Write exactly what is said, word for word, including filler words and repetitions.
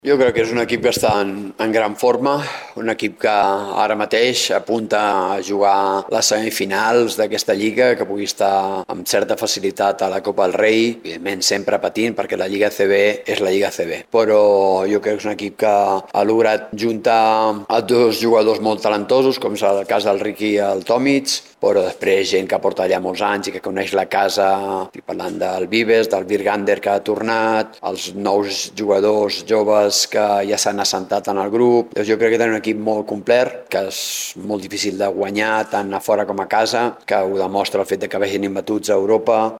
Jo crec que és un equip que està en, en gran forma, un equip que ara mateix apunta a jugar les semifinals d'aquesta lliga, que pugui estar amb certa facilitat a la Copa del Rei, evidentment sempre patint perquè la Lliga C B és la Lliga C B. Però jo crec que és un equip que ha lograt juntar a dos jugadors molt talentosos, com és el cas del Riqui i el Tomic, però després gent que porta allà molts anys i que coneix la casa, estic parlant del Vives, del Virgander que ha tornat, els nous jugadors joves que ja s'han assentat en el grup. Jo crec que tenen un equip molt complet, que és molt difícil de guanyar tant a fora com a casa, que ho demostra el fet de que vagin imbatuts a Europa.